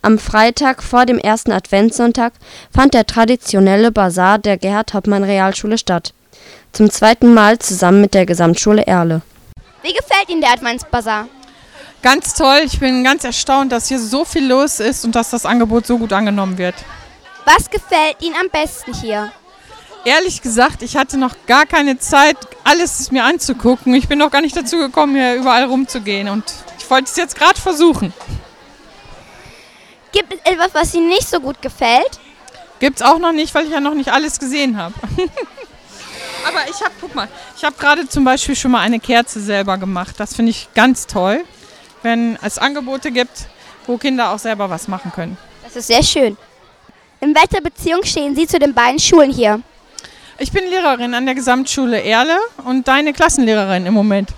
Am Freitag vor dem ersten Adventssonntag fand der traditionelle Basar der Gerhard-Hauptmann-Realschule statt. Zum zweiten Mal zusammen mit der Gesamtschule Erle. Wie gefällt Ihnen der Adventsbasar? Ganz toll, ich bin ganz erstaunt, dass hier so viel los ist und dass das Angebot so gut angenommen wird. Was gefällt Ihnen am besten hier? Ehrlich gesagt, ich hatte noch gar keine Zeit, alles mir anzugucken. Ich bin noch gar nicht dazu gekommen, hier überall rumzugehen und ich wollte es jetzt gerade versuchen. Gibt es etwas, was Ihnen nicht so gut gefällt? Gibt's auch noch nicht, weil ich ja noch nicht alles gesehen habe. Aber ich habe gerade zum Beispiel schon mal eine Kerze selber gemacht. Das finde ich ganz toll, wenn es Angebote gibt, wo Kinder auch selber was machen können. Das ist sehr schön. In welcher Beziehung stehen Sie zu den beiden Schulen hier? Ich bin Lehrerin an der Gesamtschule Erle und deine Klassenlehrerin im Moment.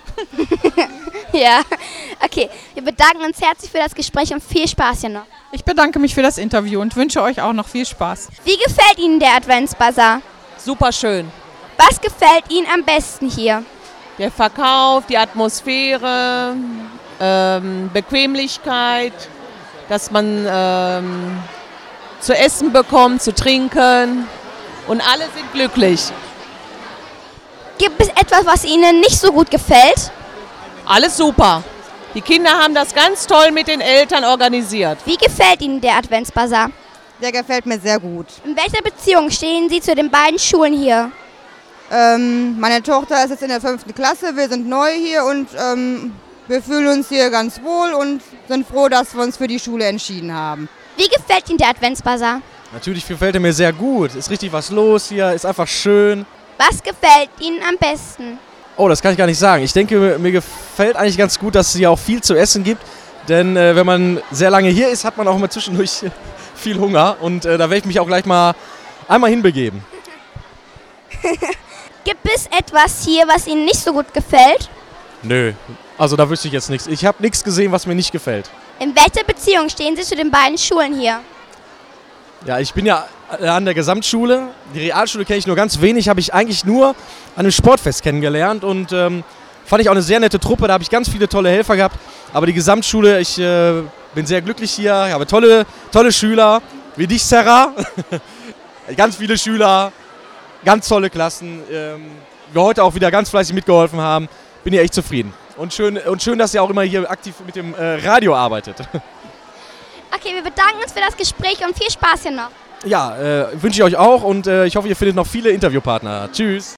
Ja, okay. Wir bedanken uns herzlich für das Gespräch und viel Spaß hier noch. Ich bedanke mich für das Interview und wünsche euch auch noch viel Spaß. Wie gefällt Ihnen der Adventsbasar? Super schön. Was gefällt Ihnen am besten hier? Der Verkauf, die Atmosphäre, Bequemlichkeit, dass man zu essen bekommt, zu trinken und alle sind glücklich. Gibt es etwas, was Ihnen nicht so gut gefällt? Alles super. Die Kinder haben das ganz toll mit den Eltern organisiert. Wie gefällt Ihnen der Adventsbasar? Der gefällt mir sehr gut. In welcher Beziehung stehen Sie zu den beiden Schulen hier? Meine Tochter ist jetzt in der 5. Klasse, wir sind neu hier und wir fühlen uns hier ganz wohl und sind froh, dass wir uns für die Schule entschieden haben. Wie gefällt Ihnen der Adventsbasar? Natürlich gefällt er mir sehr gut. Ist richtig was los hier, ist einfach schön. Was gefällt Ihnen am besten? Oh, das kann ich gar nicht sagen. Ich denke, mir gefällt eigentlich ganz gut, dass es hier auch viel zu essen gibt. Denn wenn man sehr lange hier ist, hat man auch immer zwischendurch viel Hunger. Und da werde ich mich auch gleich mal einmal hinbegeben. Gibt es etwas hier, was Ihnen nicht so gut gefällt? Nö, also da wüsste ich jetzt nichts. Ich habe nichts gesehen, was mir nicht gefällt. In welcher Beziehung stehen Sie zu den beiden Schulen hier? Ja, ich bin ja an der Gesamtschule. Die Realschule kenne ich nur ganz wenig, habe ich eigentlich nur an einem Sportfest kennengelernt und fand ich auch eine sehr nette Truppe, da habe ich ganz viele tolle Helfer gehabt. Aber die Gesamtschule, ich bin sehr glücklich hier, ich habe tolle Schüler, wie dich, Sarah. Ganz viele Schüler, ganz tolle Klassen, wir heute auch wieder ganz fleißig mitgeholfen haben. Bin hier echt zufrieden. Und schön, dass ihr auch immer hier aktiv mit dem Radio arbeitet. Okay, wir bedanken uns für das Gespräch und viel Spaß hier noch. Ja, wünsche ich euch auch und ich hoffe, ihr findet noch viele Interviewpartner. Tschüss.